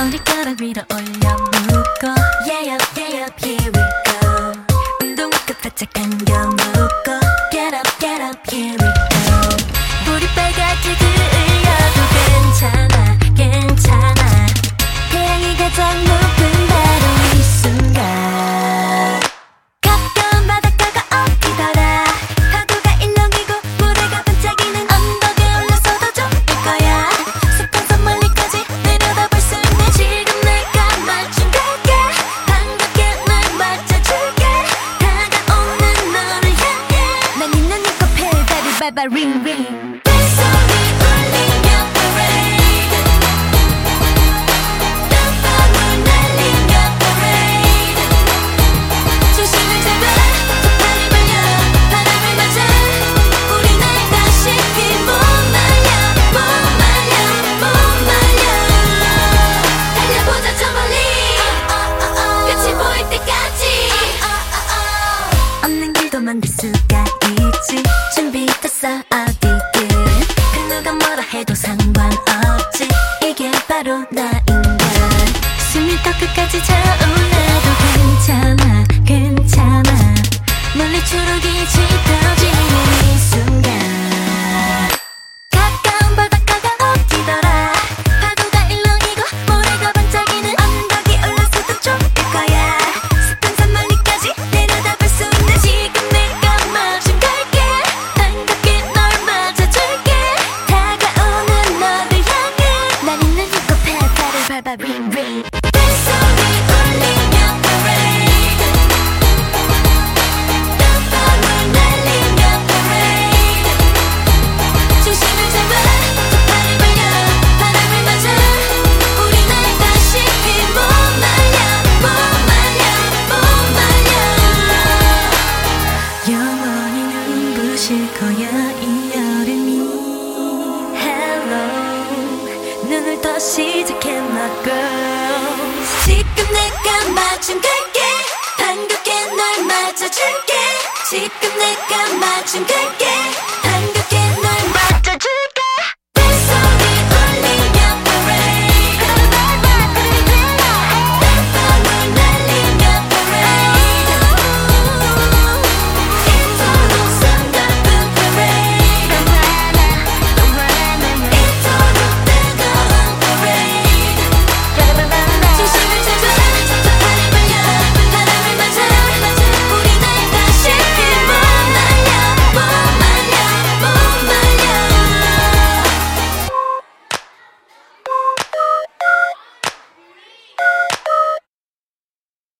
머리카락 위로 올려 묶어 Yeah up, yeah up, here we go 운동화 끝 바짝 당겨 묶어 Get up, here we go 불이 빨갛게 그을려도 괜찮아 괜찮아 태양이 가장 높은 바로 이 순간 가까운 바닷가가 어디더라 파도가 일렁이고 모래가 반짝이는 언덕에 올라서도 좋을 거야 숲에서 멀리까지 내려다볼 수 있네 지금 내가 마중 갈게 반갑게 널 맞춰줄게 다가오는 너를 향해 난 있는 네 코앞에 다리 밟아 링링 뱃소리 울리며 parade 땀방울 날리며 parade 중심을 잡아 팔을 벌려 바람을 맞아 우리 날 다시 못 말려 달려보자 저 멀리 끝이 보일 때까지 없는 길도 만들 수가 있지 준비됐어 어디든 그 누가 뭐라 해도 상관없지 이게 바로 나인걸 숨이 더 끝까지 차올라도 괜찮아 괜찮아 멀리 초록이 짙어지는 이 순간 가까운 바닷가가 어디더라 파도가 일렁이고 모래가 반짝이는 언덕이 올라서도 좋을 거야 숲은 산 멀리까지 내려다볼 수 있는 지금 내가 마중 갈게 반갑게 널 맞아줄게 다가오는 너를 향해 난 있는 이 코앞에 발을 밟아 링링 뱃소리 울리며 parade 땀방울 날리며 parade 중심을 잡아 팔을 벌려 바람을 맞아 우리 날 다시 못 말려 영원히 눈부실 거야 이 여름이 Hello 눈을 떠 시작해 my girl 지금 내가 마중 갈게 반갑게 널 맞아줄게 지금 내가 마중 갈게